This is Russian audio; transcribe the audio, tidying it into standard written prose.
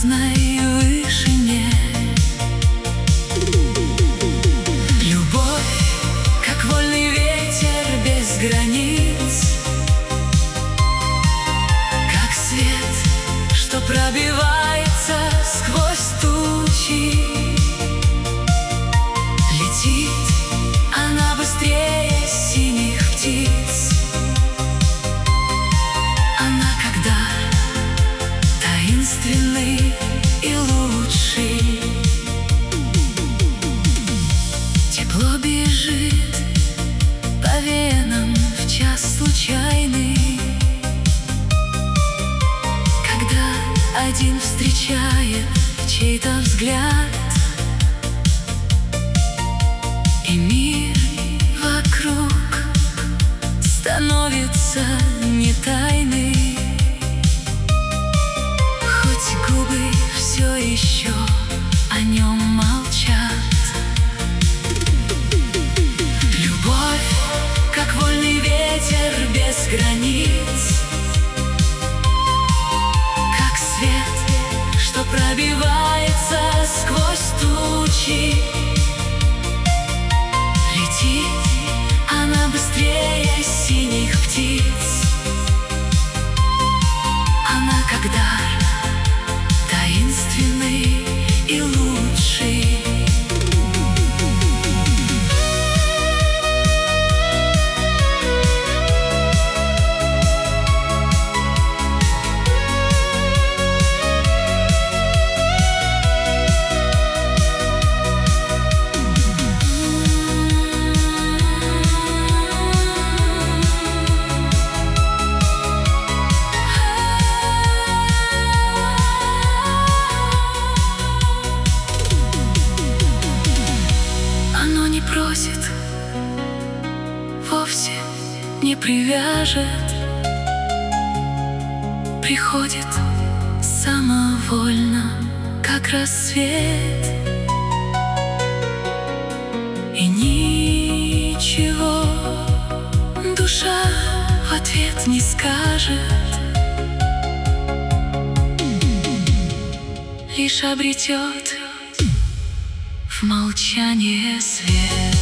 звездной вышине. Любовь, как вольный ветер без границ, как свет, что пробивается сквозь тучи. Летит она быстрее синих птиц. Она как дар, таинственный и лучший. Тепло бежит по венам в час случайный, когда один встречает чей-то взгляд, и мир вокруг становится не тайный, хоть губы все еще о нем молчат. Любовь, как вольный ветер без границ, как свет, что пробивается сквозь тучи. Летит она быстрее синих птиц. Она как дар, таинственный и лучший. Оно не просит, вовсе не привяжет, приходит самовольно, как рассвет, и ничего душа в ответ не скажет, лишь обретет в молчании свет.